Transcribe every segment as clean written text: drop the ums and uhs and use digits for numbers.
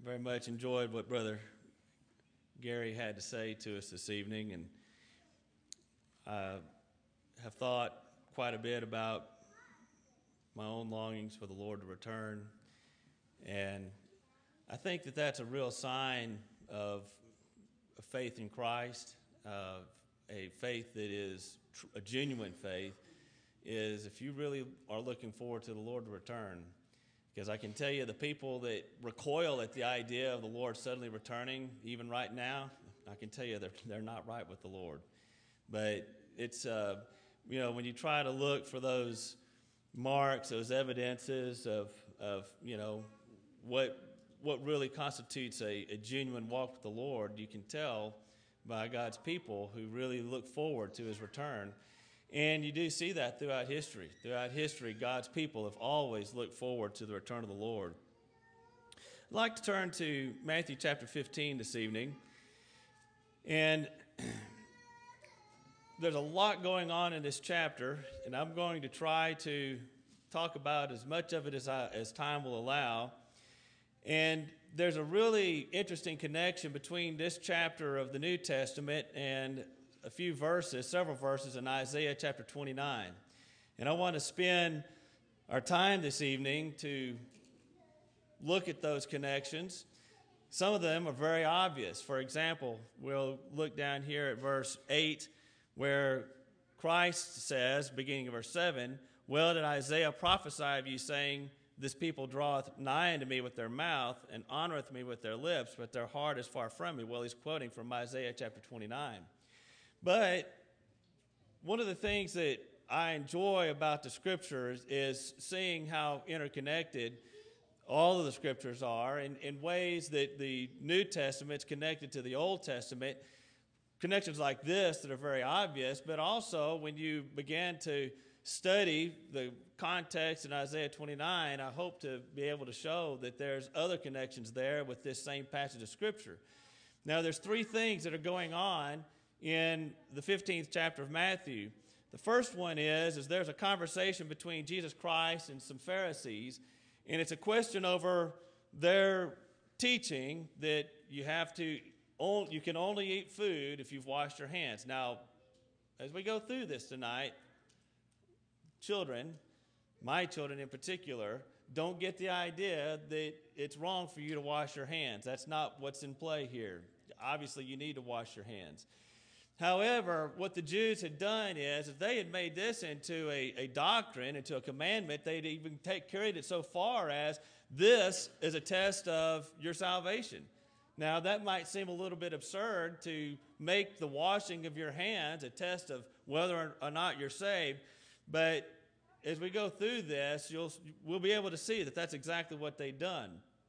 very much enjoyed what Brother Gary had to say to us this evening, and I have thought quite a bit about my own longings for the Lord to return, and I think that that's a real sign of a faith in Christ, a faith that is a genuine faith, is if you really are looking forward to the Lord to return. Because I can tell you the people that recoil at the idea of the Lord suddenly returning, even right now, I can tell you they're not right with the Lord. But it's, when you try to look for those marks, those evidences of what really constitutes a genuine walk with the Lord, you can tell by God's people who really look forward to his return. And you do see that throughout history. Throughout history, God's people have always looked forward to the return of the Lord. I'd like to turn to Matthew chapter 15 this evening. And there's a lot going on in this chapter, and I'm going to try to talk about as much of it as time will allow. And there's a really interesting connection between this chapter of the New Testament and several verses in Isaiah chapter 29. And I want to spend our time this evening to look at those connections. Some of them are very obvious. For example, we'll look down here at verse 8 where Christ says, beginning of verse 7, "Well did Isaiah prophesy of you, saying, This people draweth nigh unto me with their mouth, and honoreth me with their lips, but their heart is far from me." Well, he's quoting from Isaiah chapter 29. But one of the things that I enjoy about the Scriptures is seeing how interconnected all of the Scriptures are in ways that the New Testament's connected to the Old Testament, connections like this that are very obvious, but also when you begin to study the context in Isaiah 29, I hope to be able to show that there's other connections there with this same passage of Scripture. Now, there's three things that are going on in the 15th chapter of Matthew. The first one is there's a conversation between Jesus Christ and some Pharisees, and it's a question over their teaching that you can only eat food if you've washed your hands. Now, as we go through this tonight, children, my children in particular, don't get the idea that it's wrong for you to wash your hands. That's not what's in play here. Obviously, you need to wash your hands. However, what the Jews had done is, if they had made this into a doctrine, into a commandment, they'd even carried it so far as this is a test of your salvation. Now, that might seem a little bit absurd to make the washing of your hands a test of whether or not you're saved, but as we go through this, we'll be able to see that that's exactly what they've done.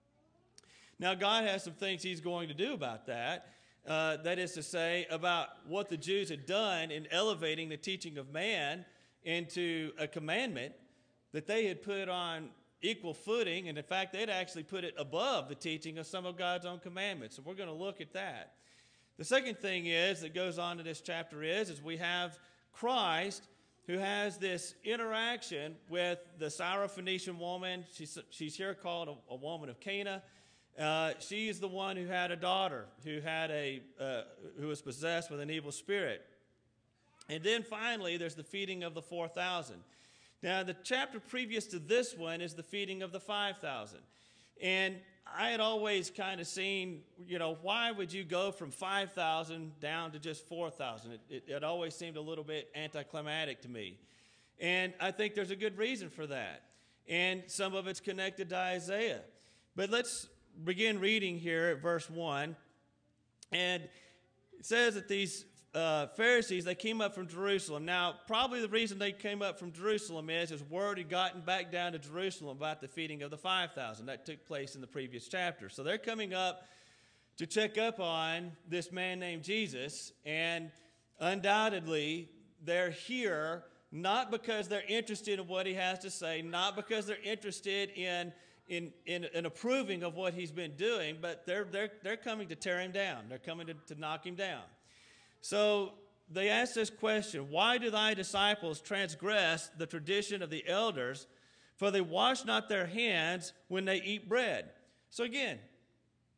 Now, God has some things he's going to do about that. That is to say, about what the Jews had done in elevating the teaching of man into a commandment that they had put on equal footing, and in fact, they'd actually put it above the teaching of some of God's own commandments. So we're going to look at that. The second thing that goes on in this chapter is we have Christ who has this interaction with the Syrophoenician woman. She's here called a woman of Cana. She is the one who had a daughter who was possessed with an evil spirit. And then finally, there's the feeding of the 4,000. Now, the chapter previous to this one is the feeding of the 5,000. And I had always kind of seen, why would you go from 5,000 down to just 4,000? It always seemed a little bit anticlimactic to me. And I think there's a good reason for that. And some of it's connected to Isaiah. But let's begin reading here at verse 1. And it says that these Pharisees, they came up from Jerusalem. Now, probably the reason they came up from Jerusalem is word had gotten back down to Jerusalem about the feeding of the 5,000. That took place in the previous chapter. So they're coming up to check up on this man named Jesus. And undoubtedly, they're here not because they're interested in what he has to say, not because they're interested in approving of what he's been doing, but they're coming to tear him down. They're coming to knock him down. So they ask this question: "Why do thy disciples transgress the tradition of the elders? For they wash not their hands when they eat bread." So again,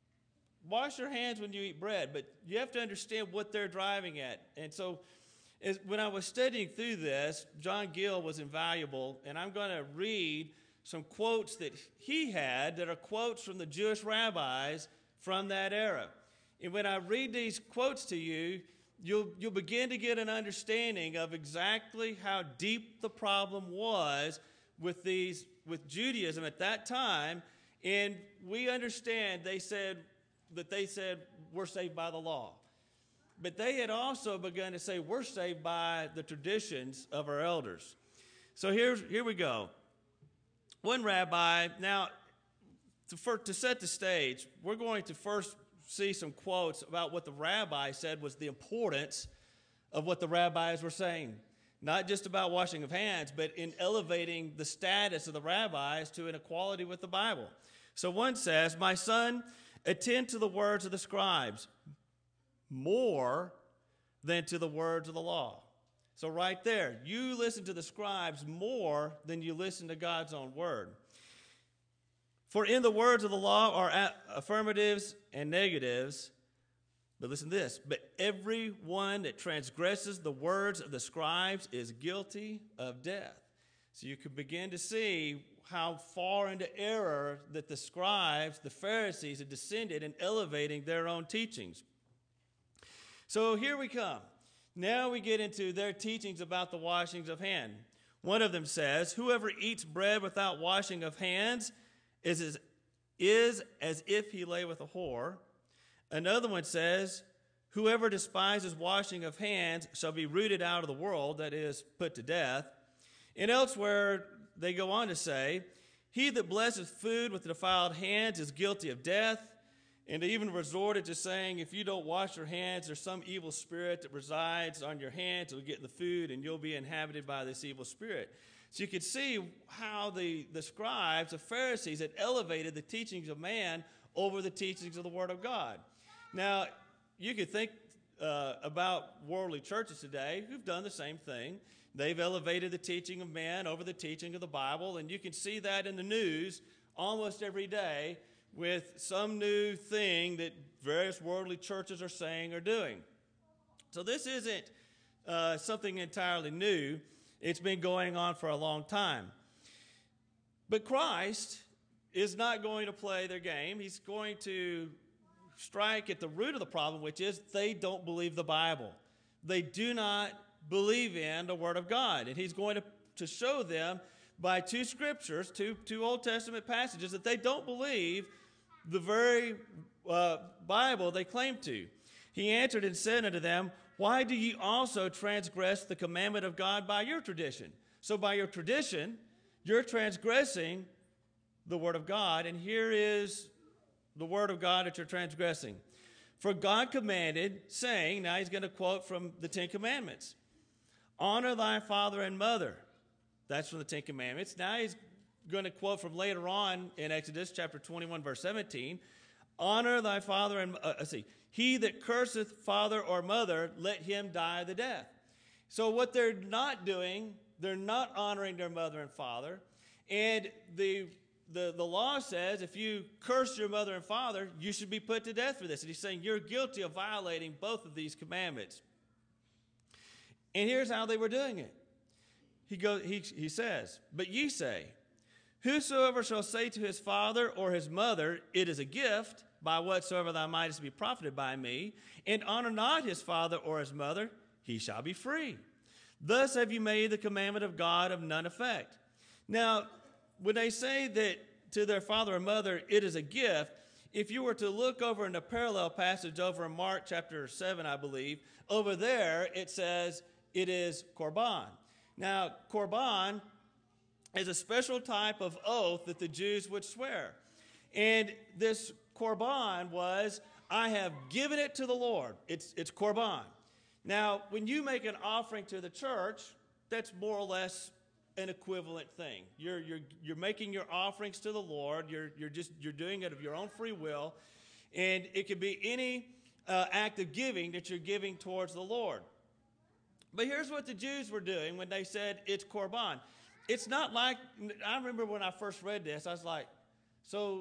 wash your hands when you eat bread, but you have to understand what they're driving at. And so when I was studying through this, John Gill was invaluable, and I'm going to read some quotes that he had that are quotes from the Jewish rabbis from that era. And when I read these quotes to you, you'll begin to get an understanding of exactly how deep the problem was with Judaism at that time. And we understand they said we're saved by the law. But they had also begun to say we're saved by the traditions of our elders. So here we go. One rabbi, now to set the stage, we're going to first see some quotes about what the rabbi said was the importance of what the rabbis were saying. Not just about washing of hands, but in elevating the status of the rabbis to an equality with the Bible. So one says, "My son, attend to the words of the scribes more than to the words of the law." So right there, you listen to the scribes more than you listen to God's own word. "For in the words of the law are affirmatives and negatives." But listen to this. "But everyone that transgresses the words of the scribes is guilty of death." So you can begin to see how far into error that the scribes, the Pharisees, had descended in elevating their own teachings. So here we come. Now we get into their teachings about the washings of hands. One of them says, "Whoever eats bread without washing of hands is as if he lay with a whore." Another one says, "Whoever despises washing of hands shall be rooted out of the world," that is, put to death. And elsewhere, they go on to say, "He that blesses food with defiled hands is guilty of death." And they even resorted to saying, if you don't wash your hands, there's some evil spirit that resides on your hands. It'll get in the food, and you'll be inhabited by this evil spirit. So you could see how the scribes, the Pharisees, had elevated the teachings of man over the teachings of the Word of God. Now, you could think about worldly churches today who've done the same thing. They've elevated the teaching of man over the teaching of the Bible, and you can see that in the news almost every day with some new thing that various worldly churches are saying or doing. So this isn't something entirely new. It's been going on for a long time. But Christ is not going to play their game. He's going to strike at the root of the problem, which is they don't believe the Bible. They do not believe in the Word of God. And he's going to show them by two scriptures, two Old Testament passages, that they don't believe the very Bible they claim to. "He answered and said unto them, Why do ye also transgress the commandment of God by your tradition?" So by your tradition, you're transgressing the Word of God, and here is the Word of God that you're transgressing. "For God commanded, saying," now he's going to quote from the Ten Commandments, "Honor thy father and mother." That's from the Ten Commandments. Now he's going to quote from later on in Exodus chapter 21, verse 17. "Honor thy father and he that curseth father or mother, let him die the death." So what they're not doing, they're not honoring their mother and father. And the law says if you curse your mother and father, you should be put to death for this. And he's saying you're guilty of violating both of these commandments. And here's how they were doing it. He says, "But ye say, Whosoever shall say to his father or his mother, It is a gift, by whatsoever thou mightest be profited by me, and honor not his father or his mother, he shall be free. Thus have you made the commandment of God of none effect." Now, when they say that to their father or mother, it is a gift, if you were to look over in a parallel passage over in Mark chapter 7, I believe, over there it says it is korban. Now, korban is a special type of oath that the Jews would swear. And this korban was, I have given it to the Lord. It's korban. Now, when you make an offering to the church, that's more or less an equivalent thing. You're making your offerings to the Lord. You're doing it of your own free will, and it could be any act of giving that you're giving towards the Lord. But here's what the Jews were doing when they said it's korban. It's not like, I remember when I first read this, I was like, so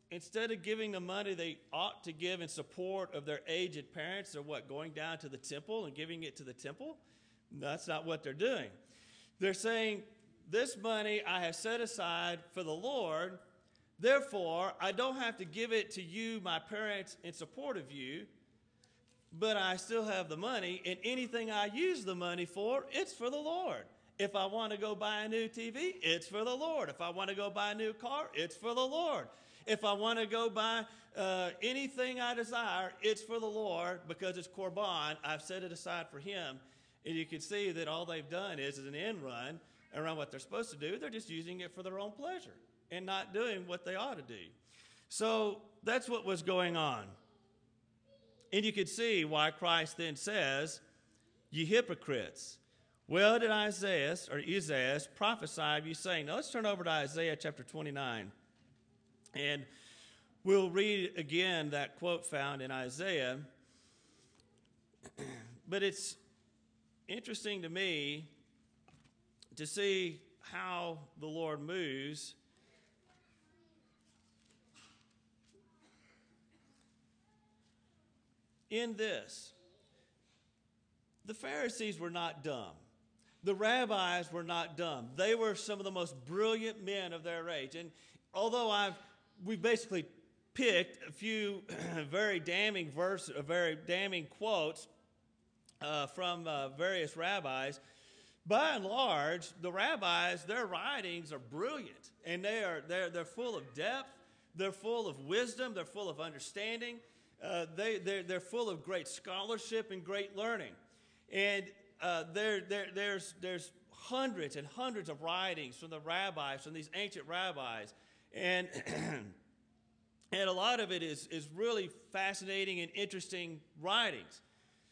instead of giving the money they ought to give in support of their aged parents, they're going down to the temple and giving it to the temple? That's not what they're doing. They're saying, this money I have set aside for the Lord, therefore I don't have to give it to you, my parents, in support of you, but I still have the money, and anything I use the money for, it's for the Lord. If I want to go buy a new TV, it's for the Lord. If I want to go buy a new car, it's for the Lord. If I want to go buy anything I desire, it's for the Lord because it's Korban. I've set it aside for Him. And you can see that all they've done is an end run around what they're supposed to do. They're just using it for their own pleasure and not doing what they ought to do. So that's what was going on. And you can see why Christ then says, "Ye hypocrites, well did Isaiah prophesy of you, saying," now let's turn over to Isaiah chapter 29. And we'll read again that quote found in Isaiah. But it's interesting to me to see how the Lord moves. In this, the Pharisees were not dumb. The rabbis were not dumb. They were some of the most brilliant men of their age. And although we've basically picked a few very damning quotes from various rabbis, by and large, the rabbis, their writings are brilliant, and they're full of depth, they're full of wisdom, they're full of understanding. They're full of great scholarship and great learning. And there's hundreds and hundreds of writings from the rabbis, from these ancient rabbis. And, and a lot of it is really fascinating and interesting writings.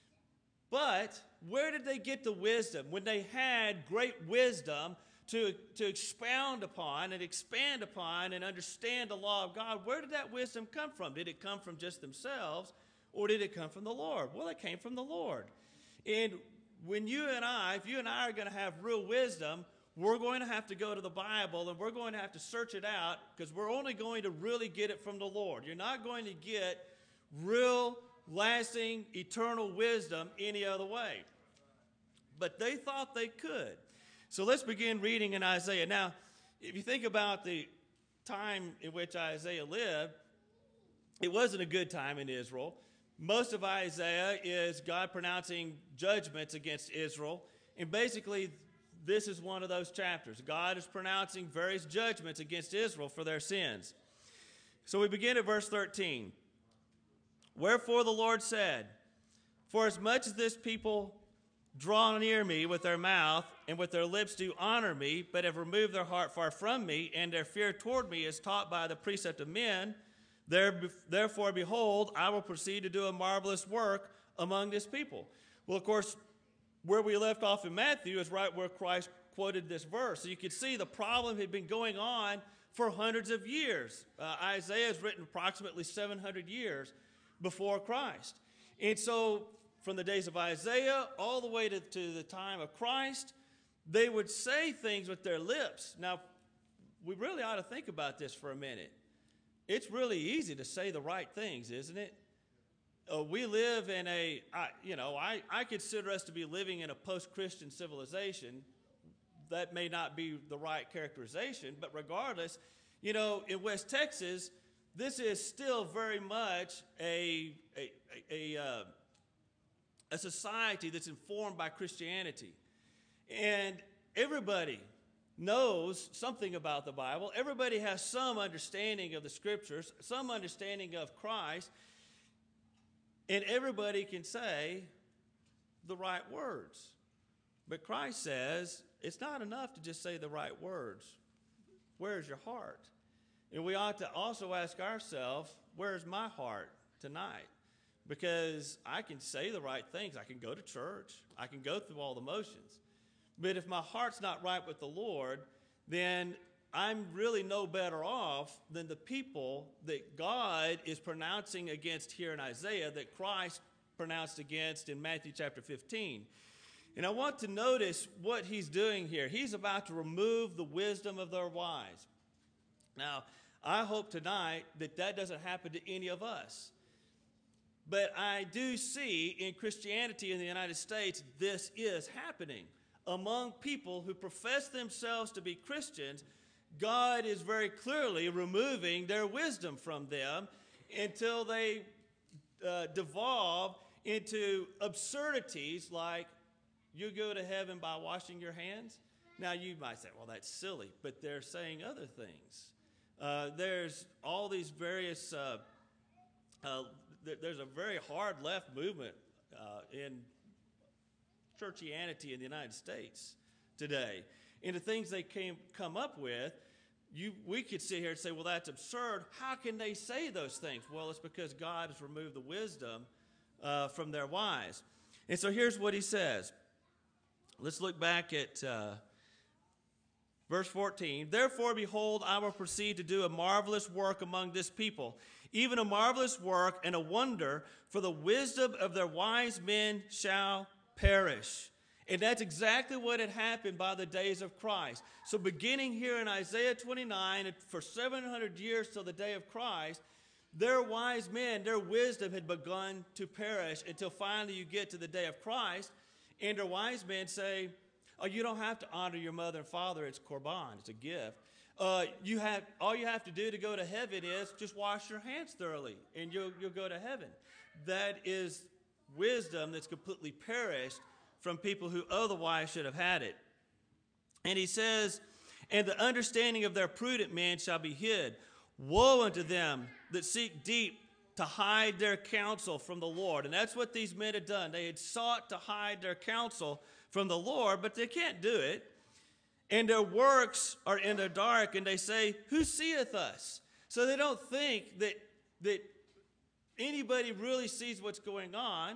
But where did they get the wisdom? When they had great wisdom to expound upon and expand upon and understand the law of God, where did that wisdom come from? Did it come from just themselves, or did it come from the Lord? Well, it came from the Lord. And if you and I are going to have real wisdom, we're going to have to go to the Bible and we're going to have to search it out, because we're only going to really get it from the Lord. You're not going to get real, lasting, eternal wisdom any other way. But they thought they could. So let's begin reading in Isaiah. Now, if you think about the time in which Isaiah lived, it wasn't a good time in Israel. Most of Isaiah is God pronouncing judgments against Israel. And basically, this is one of those chapters. God is pronouncing various judgments against Israel for their sins. So we begin at verse 13. Wherefore the Lord said, for as much as this people draw near me with their mouth, and with their lips do honor me, but have removed their heart far from me, and their fear toward me is taught by the precept of men, therefore, behold, I will proceed to do a marvelous work among this people. Well, of course, where we left off in Matthew is right where Christ quoted this verse. So you can see the problem had been going on for hundreds of years. Isaiah is written approximately 700 years before Christ. And so from the days of Isaiah all the way to the time of Christ, they would say things with their lips. Now, we really ought to think about this for a minute. It's really easy to say the right things, isn't it? We live in I consider us to be living in a post-Christian civilization. That may not be the right characterization, but regardless, in West Texas, this is still very much a society that's informed by Christianity. And everybody knows something about the Bible. Everybody has some understanding of the Scriptures, some understanding of Christ, and everybody can say the right words. But Christ says it's not enough to just say the right words. Where's your heart? And we ought to also ask ourselves, where's my heart tonight? Because I can say the right things. I can go to church. I can go through all the motions. But if my heart's not right with the Lord, then I'm really no better off than the people that God is pronouncing against here in Isaiah, that Christ pronounced against in Matthew chapter 15. And I want to notice what he's doing here. He's about to remove the wisdom of their wise. Now, I hope tonight that that doesn't happen to any of us. But I do see in Christianity in the United States, this is happening. Among people who profess themselves to be Christians, God is very clearly removing their wisdom from them until they devolve into absurdities like you go to heaven by washing your hands. Now you might say, well, that's silly, but they're saying other things. There's all these various, there's a very hard left movement in churchianity in the United States today. And the things they come up with, we could sit here and say, well, that's absurd. How can they say those things? Well, it's because God has removed the wisdom from their wise. And so here's what he says. Let's look back at verse 14. Therefore, behold, I will proceed to do a marvelous work among this people, even a marvelous work and a wonder, for the wisdom of their wise men shall perish. And that's exactly what had happened by the days of Christ. So beginning here in Isaiah 29, and for 700 years till the day of Christ, their wise men, their wisdom had begun to perish until finally you get to the day of Christ, and their wise men say, oh, you don't have to honor your mother and father. It's korban. It's a gift. All you have to do to go to heaven is just wash your hands thoroughly, and you'll go to heaven. That is wisdom that's completely perished from people who otherwise should have had it. And he says, and the understanding of their prudent men shall be hid. Woe unto them that seek deep to hide their counsel from the Lord. And that's what these men had done. They had sought to hide their counsel from the Lord, but they can't do it. And their works are in the dark, and they say, who seeth us? So they don't think that anybody really sees what's going on.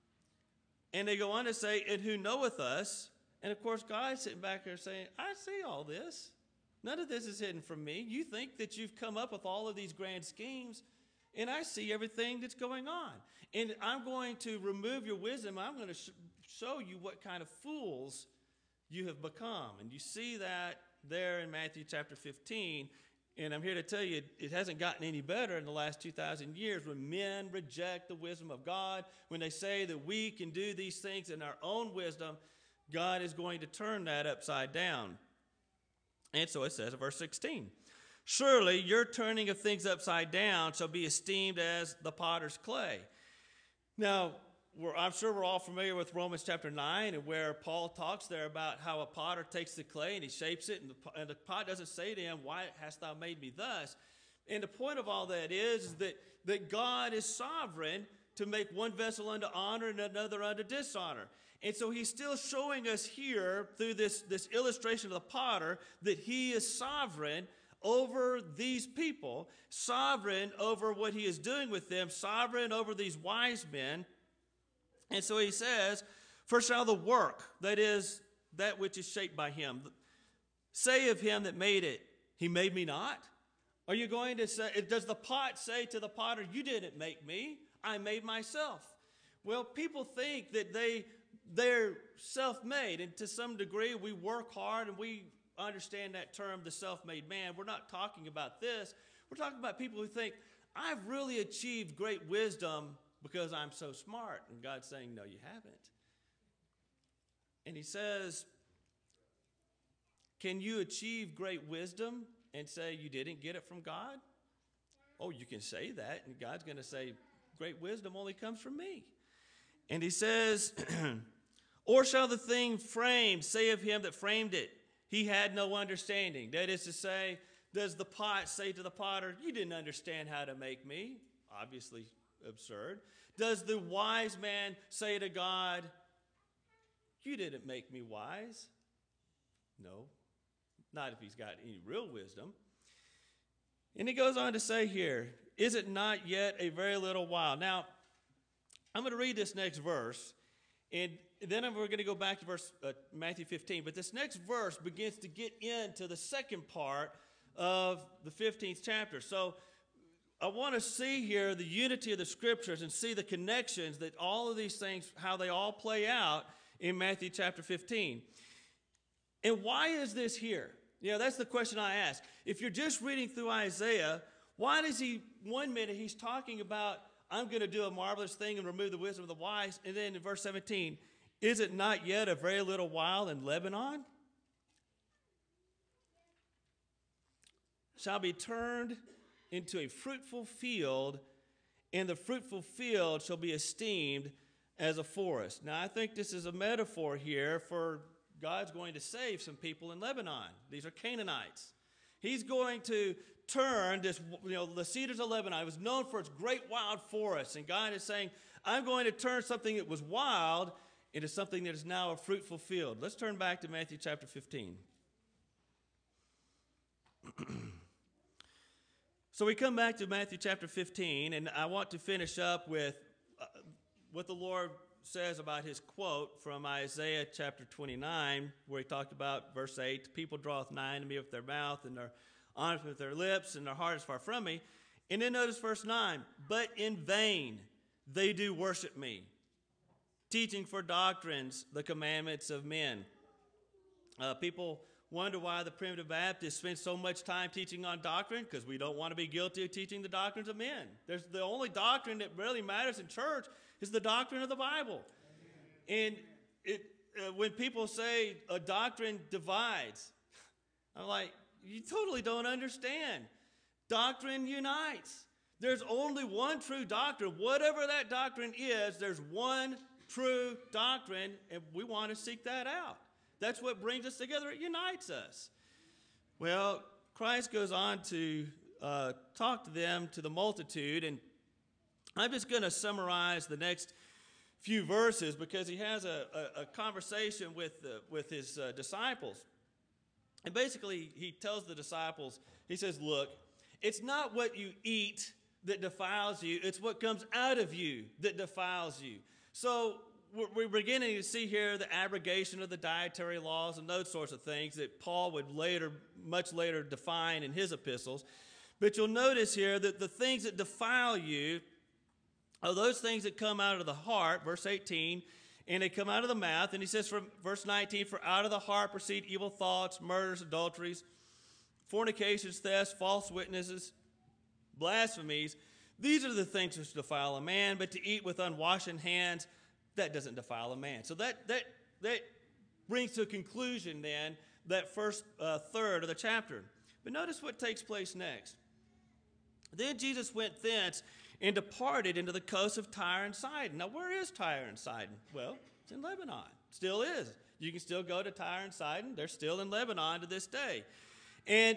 And they go on to say, and who knoweth us? And of course, God's sitting back there saying, I see all this. None of this is hidden from me. You think that you've come up with all of these grand schemes, and I see everything that's going on. And I'm going to remove your wisdom. I'm going to show you what kind of fools you have become. And you see that there in Matthew chapter 15. And I'm here to tell you, it hasn't gotten any better in the last 2,000 years when men reject the wisdom of God. When they say that we can do these things in our own wisdom, God is going to turn that upside down. And so it says in verse 16, surely your turning of things upside down shall be esteemed as the potter's clay. Now, I'm sure we're all familiar with Romans chapter 9, and where Paul talks there about how a potter takes the clay and he shapes it, and the pot doesn't say to him, why hast thou made me thus? And the point of all that is that God is sovereign to make one vessel unto honor and another unto dishonor. And so he's still showing us here through this illustration of the potter that he is sovereign over these people, sovereign over what he is doing with them, sovereign over these wise men. And so he says, for shall the work, that is, that which is shaped by him, say of him that made it, he made me not? Are you going to say, does the pot say to the potter, you didn't make me, I made myself? Well, people think that they're self-made, and to some degree we work hard and we understand that term, the self-made man. We're not talking about this. We're talking about people who think, I've really achieved great wisdom because I'm so smart. And God's saying, no, you haven't. And he says, can you achieve great wisdom and say you didn't get it from God? Oh, you can say that, and God's going to say, great wisdom only comes from me. And he says, or shall the thing framed say of him that framed it, he had no understanding? That is to say, does the pot say to the potter, you didn't understand how to make me? Obviously absurd. Does the wise man say to God, you didn't make me wise? No, not if he's got any real wisdom. And he goes on to say here, is it not yet a very little while? Now, I'm going to read this next verse, and then we're going to go back to Matthew 15. But this next verse begins to get into the second part of the 15th chapter. So I want to see here the unity of the scriptures and see the connections that all of these things, how they all play out in Matthew chapter 15. And why is this here? That's the question I ask. If you're just reading through Isaiah, why does he, one minute he's talking about, I'm going to do a marvelous thing and remove the wisdom of the wise, and then in verse 17, is it not yet a very little while in Lebanon shall be turned into a fruitful field, and the fruitful field shall be esteemed as a forest. Now, I think this is a metaphor here for God's going to save some people in Lebanon. These are Canaanites. He's going to turn this, the cedars of Lebanon. It was known for its great wild forests, and God is saying, I'm going to turn something that was wild into something that is now a fruitful field. Let's turn back to Matthew chapter 15. So we come back to Matthew chapter 15, and I want to finish up with what the Lord says about his quote from Isaiah chapter 29, where he talked about verse 8, people draweth nigh unto me with their mouth, and their honors with their lips, and their heart is far from me. And then notice verse 9, but in vain they do worship me, teaching for doctrines the commandments of men. People wonder why the primitive Baptists spend so much time teaching on doctrine, because we don't want to be guilty of teaching the doctrines of men. There's the only doctrine that really matters in church is the doctrine of the Bible. And when people say a doctrine divides, I'm like, you totally don't understand. Doctrine unites. There's only one true doctrine. Whatever that doctrine is, there's one true doctrine, and we want to seek that out. That's what brings us together. It unites us. Well, Christ goes on to talk to them, to the multitude, and I'm just going to summarize the next few verses because he has a conversation with his disciples. And basically, he tells the disciples, he says, look, it's not what you eat that defiles you. It's what comes out of you that defiles you. So we're beginning to see here the abrogation of the dietary laws and those sorts of things that Paul would much later define in his epistles. But you'll notice here that the things that defile you are those things that come out of the heart, verse 18, and they come out of the mouth. And he says from verse 19, for out of the heart proceed evil thoughts, murders, adulteries, fornications, thefts, false witnesses, blasphemies. These are the things which defile a man, but to eat with unwashen hands, that doesn't defile a man. So that brings to a conclusion then that first third of the chapter. But notice what takes place next. Then Jesus went thence and departed into the coast of Tyre and Sidon. Now, where is Tyre and Sidon? Well, it's in Lebanon. Still is. You can still go to Tyre and Sidon. They're still in Lebanon to this day. And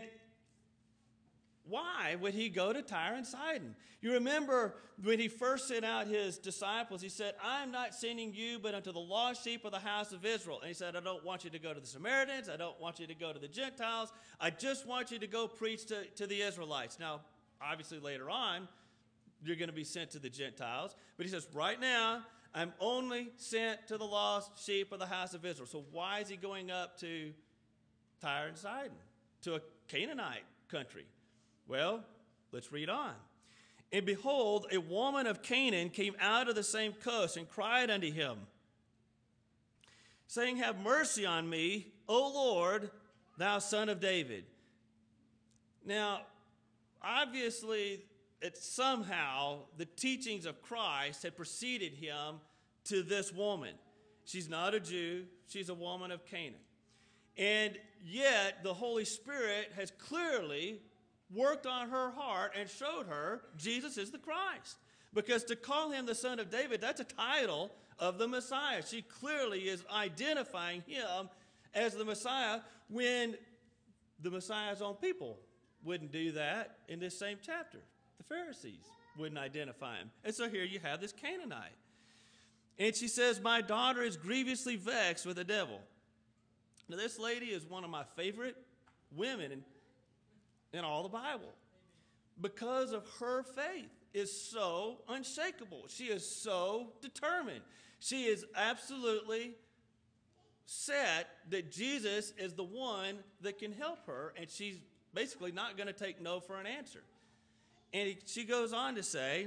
why would he go to Tyre and Sidon? You remember when he first sent out his disciples, he said, I'm not sending you but unto the lost sheep of the house of Israel. And he said, I don't want you to go to the Samaritans. I don't want you to go to the Gentiles. I just want you to go preach to the Israelites. Now, obviously later on, you're going to be sent to the Gentiles. But he says, right now, I'm only sent to the lost sheep of the house of Israel. So why is he going up to Tyre and Sidon, to a Canaanite country? Well, let's read on. And behold, a woman of Canaan came out of the same coast and cried unto him, saying, have mercy on me, O Lord, thou son of David. Now, obviously, somehow the teachings of Christ had preceded him to this woman. She's not a Jew. She's a woman of Canaan. And yet, the Holy Spirit has clearly worked on her heart and showed her Jesus is the Christ. Because to call him the Son of David, that's a title of the Messiah. She clearly is identifying him as the Messiah when the Messiah's own people wouldn't do that in this same chapter. The Pharisees wouldn't identify him. And so here you have this Canaanite. And she says, my daughter is grievously vexed with the devil. Now, this lady is one of my favorite women in all the Bible because of her faith is so unshakable. She is so determined. She is absolutely set that Jesus is the one that can help her, and she's basically not going to take no for an answer. And he goes on to say,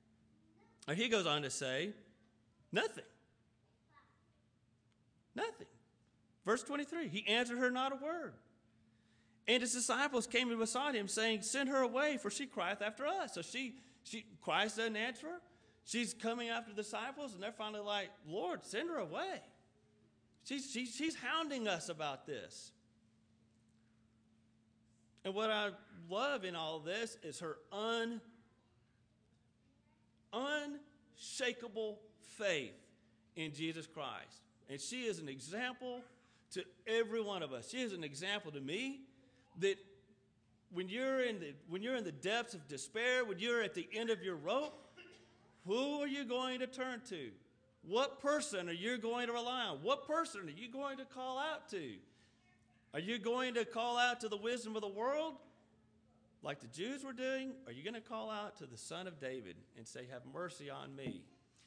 nothing. Nothing. Verse 23, he answered her not a word. And his disciples came and besought him, saying, send her away, for she crieth after us. So Christ doesn't answer her. She's coming after the disciples, and they're finally like, Lord, send her away. She's hounding us about this. And what I love in all this is her unshakable faith in Jesus Christ. And she is an example to every one of us. She is an example to me that when you're in the depths of despair, when you're at the end of your rope, who are you going to turn to? What person are you going to rely on? What person are you going to call out to? Are you going to call out to the wisdom of the world like the Jews were doing? Or are you going to call out to the Son of David and say, have mercy on me?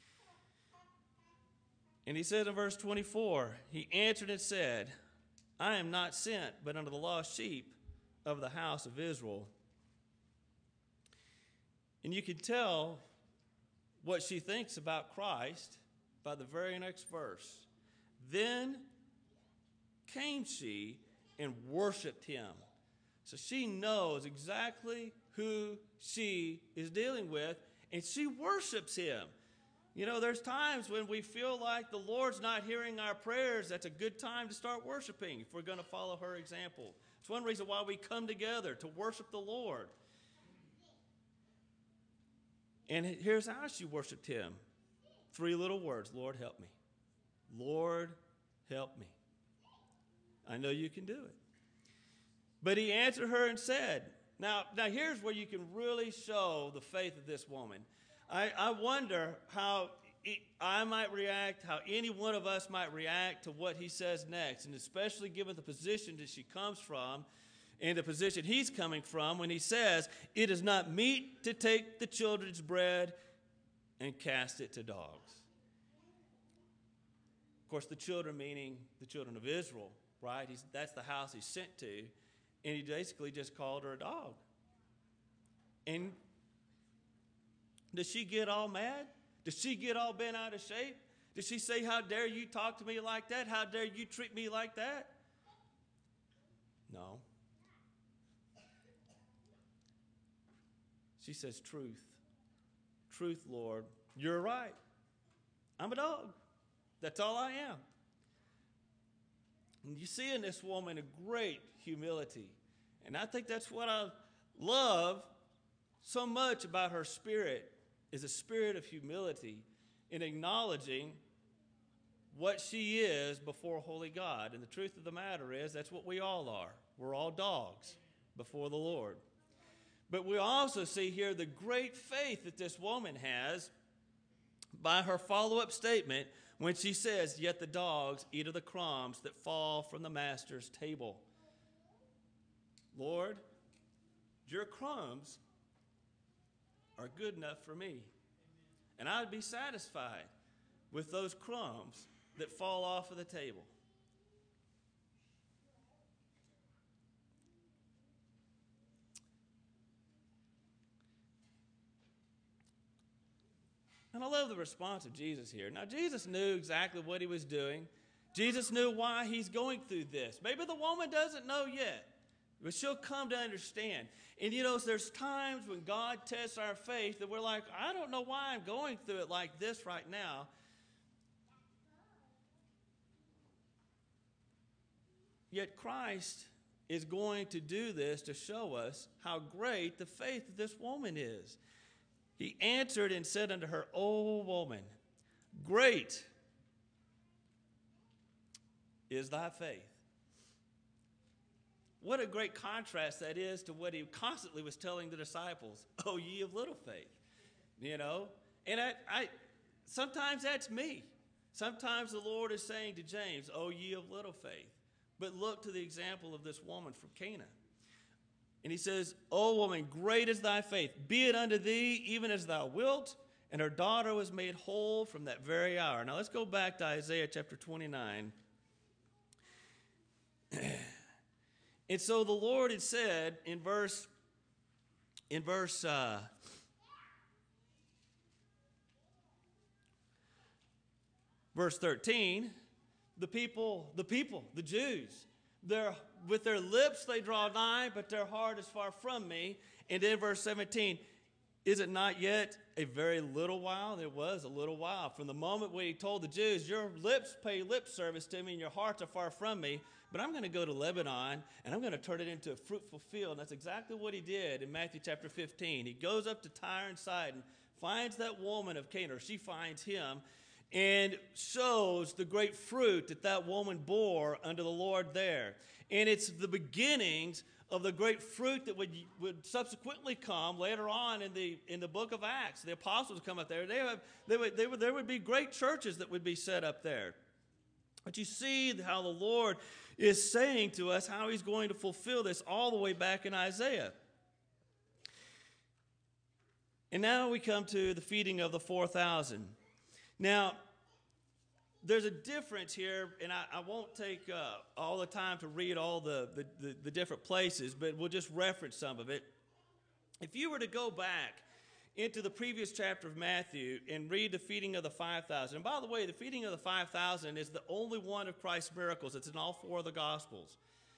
And he said in verse 24, he answered and said, I am not sent but unto the lost sheep of the house of Israel. And you can tell what she thinks about Christ by the very next verse. Then came she and worshiped him. So she knows exactly who she is dealing with, and she worships him. You know, there's times when we feel like the Lord's not hearing our prayers. That's a good time to start worshiping if we're going to follow her example. It's one reason why we come together, to worship the Lord. And here's how she worshiped him. 3 little words, Lord, help me. Lord, help me. I know you can do it. But he answered her and said, now here's where you can really show the faith of this woman. I wonder how I might react, how any one of us might react to what he says next, and especially given the position that she comes from and the position he's coming from when he says, it is not meet to take the children's bread and cast it to dogs. Of course, the children meaning the children of Israel, right? That's the house he's sent to, and he basically just called her a dog. And does she get all mad? Does she get all bent out of shape? Does she say, how dare you talk to me like that? How dare you treat me like that? No. She says, truth. Truth, Lord. You're right. I'm a dog. That's all I am. And you see in this woman a great humility. And I think that's what I love so much about her spirit, is a spirit of humility in acknowledging what she is before holy God. And the truth of the matter is, that's what we all are. We're all dogs before the Lord. But we also see here the great faith that this woman has by her follow-up statement when she says, yet the dogs eat of the crumbs that fall from the master's table. Lord, your crumbs are good enough for me. And I'd be satisfied with those crumbs that fall off of the table. And I love the response of Jesus here. Now, Jesus knew exactly what he was doing. Jesus knew why he's going through this. Maybe the woman doesn't know yet, but she'll come to understand. And you know, there's times when God tests our faith that we're like, I don't know why I'm going through it like this right now. Yet Christ is going to do this to show us how great the faith of this woman is. He answered and said unto her, O woman, great is thy faith. What a great contrast that is to what he constantly was telling the disciples. Oh, ye of little faith. You know? And I sometimes that's me. Sometimes the Lord is saying to James, oh, ye of little faith. But look to the example of this woman from Cana. And he says, O woman, great is thy faith. Be it unto thee even as thou wilt. And her daughter was made whole from that very hour. Now let's go back to Isaiah chapter 29. And so the Lord had said in verse 13, the Jews, With their lips they draw nigh, but their heart is far from me. And then verse 17, is it not yet a very little while? It was a little while. From the moment when he told the Jews, your lips pay lip service to me and your hearts are far from me, but I'm going to go to Lebanon and I'm going to turn it into a fruitful field. And that's exactly what he did in Matthew chapter 15. He goes up to Tyre and Sidon, finds that woman of Canaan, or she finds him, and shows the great fruit that that woman bore unto the Lord there. And it's the beginnings of the great fruit that would subsequently come later on in the book of Acts. The apostles come up there. There would be great churches that would be set up there. But you see how the Lord is saying to us how he's going to fulfill this all the way back in Isaiah. And now we come to the feeding of the 4,000. Now, there's a difference here, and I won't take all the time to read all the different places, but we'll just reference some of it. If you were to go back into the previous chapter of Matthew and read the feeding of the 5,000, and by the way, the feeding of the 5,000 is the only one of Christ's miracles. It's in all four of the Gospels.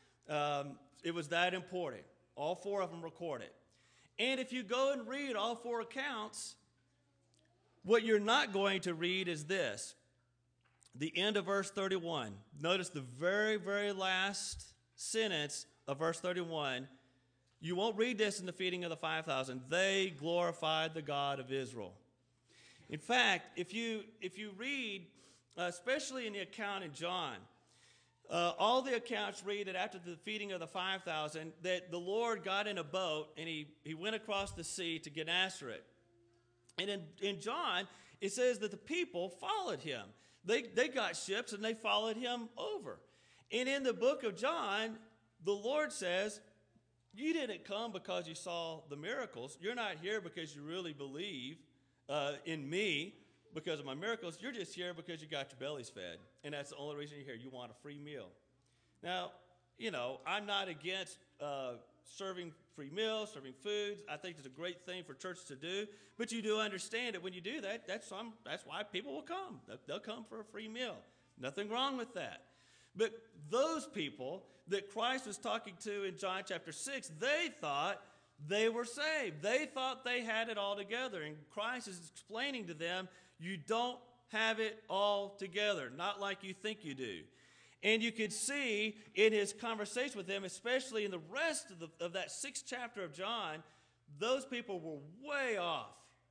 It was that important. All four of them recorded. And if you go and read all four accounts, what you're not going to read is this. The end of verse 31. Notice the very, very last sentence of verse 31. You won't read this in the feeding of the 5,000. They glorified the God of Israel. In fact, if you read, especially in the account in John, all the accounts read that after the feeding of the 5,000, that the Lord got in a boat and he went across the sea to Gennesaret. And in John, it says that the people followed him. They got ships and they followed him over. And in the book of John, the Lord says, you didn't come because you saw the miracles. You're not here because you really believe in me because of my miracles. You're just here because you got your bellies fed. And that's the only reason you're here. You want a free meal. Now, I'm not against serving free meals, serving foods. I think it's a great thing for churches to do. But you do understand that when you do that, that's why people will come. They'll come for a free meal. Nothing wrong with that. But those people that Christ was talking to in John chapter 6, they thought they were saved. They thought they had it all together. And Christ is explaining to them, you don't have it all together, not like you think you do. And you could see in his conversation with them, especially in the rest of that 6th chapter of John, those people were way off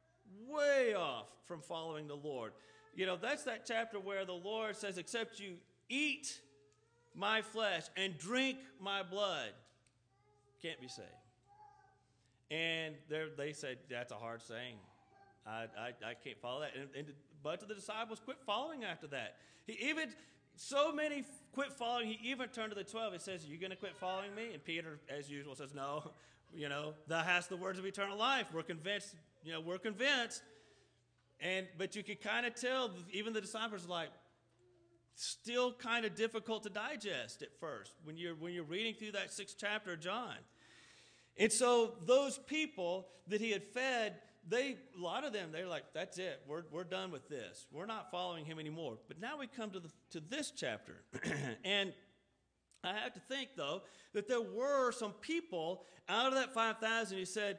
from following the Lord. That's that chapter where the Lord says, except you eat my flesh and drink my blood, can't be saved. And they said, that's a hard saying. I can't follow that. And a bunch of the disciples quit following after that. So many quit following, he even turned to the 12. He says, are you going to quit following me? And Peter, as usual, says, no, thou hast the words of eternal life. We're convinced, we're convinced. But you could kind of tell, even the disciples like, still kind of difficult to digest at first when you're reading through that 6th chapter of John. And so those people that he had fed, a lot of them, they're like, that's it. We're done with this. We're not following him anymore. But now we come to this chapter. And I have to think, though, that there were some people out of that 5,000 who said,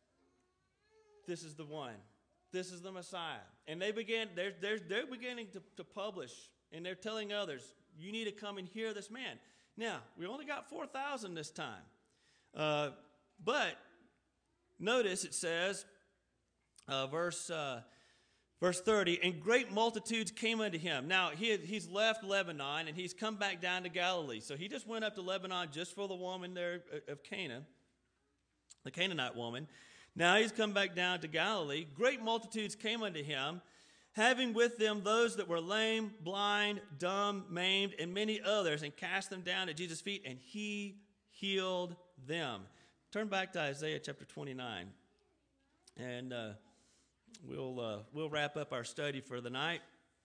this is the one. This is the Messiah. And they're beginning to publish, and they're telling others, you need to come and hear this man. Now, we only got 4,000 this time. But notice it says, verse 30, and great multitudes came unto him. Now, he's left Lebanon, and he's come back down to Galilee. So he just went up to Lebanon just for the woman there of Canaan, the Canaanite woman. Now he's come back down to Galilee. Great multitudes came unto him, having with them those that were lame, blind, dumb, maimed, and many others, and cast them down at Jesus' feet, and he healed them. Turn back to Isaiah chapter 29, and we'll wrap up our study for the night.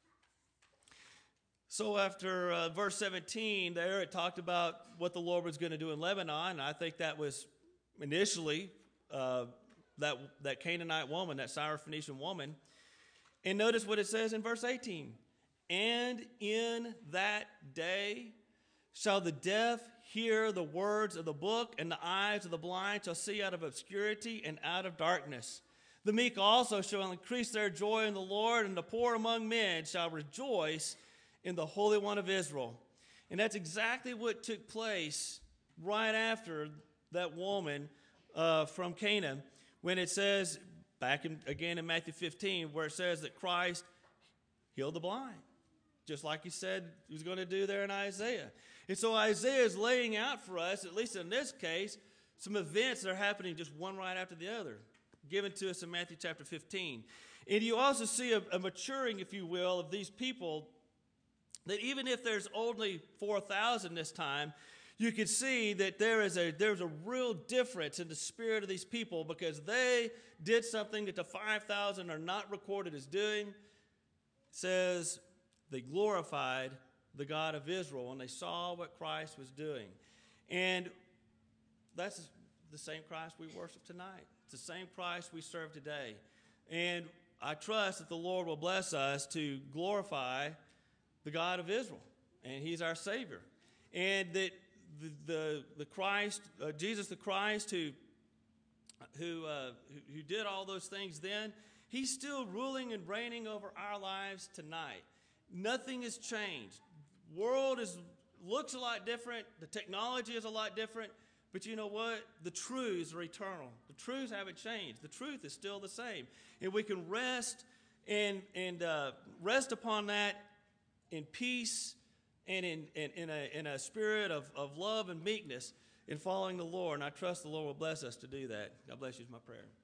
So after verse 17 there, it talked about what the Lord was going to do in Lebanon, and I think that was initially that Canaanite woman, that Syrophoenician woman. And notice what it says in verse 18. And in that day shall the deaf hear the words of the book, and the eyes of the blind shall see out of obscurity and out of darkness. The meek also shall increase their joy in the Lord, and the poor among men shall rejoice in the Holy One of Israel. And that's exactly what took place right after that woman from Canaan, when it says, again in Matthew 15, where it says that Christ healed the blind, just like he said he was going to do there in Isaiah. And so Isaiah is laying out for us, at least in this case, some events that are happening just one right after the other, given to us in Matthew chapter 15. And you also see a maturing, if you will, of these people, that even if there's only 4,000 this time, you can see that there's a real difference in the spirit of these people, because they did something that the 5,000 are not recorded as doing. It says they glorified the God of Israel when they saw what Christ was doing. And that's the same Christ we worship tonight. It's the same Christ we serve today. And I trust that the Lord will bless us to glorify the God of Israel, and he's our Savior. And that the Christ, Jesus the Christ, who did all those things then, he's still ruling and reigning over our lives tonight. Nothing has changed. World looks a lot different. The technology is a lot different. But you know what? The truths are eternal. The truths haven't changed. The truth is still the same. And we can rest and rest upon that in peace and in a spirit of love and meekness in following the Lord. And I trust the Lord will bless us to do that. God bless you is my prayer.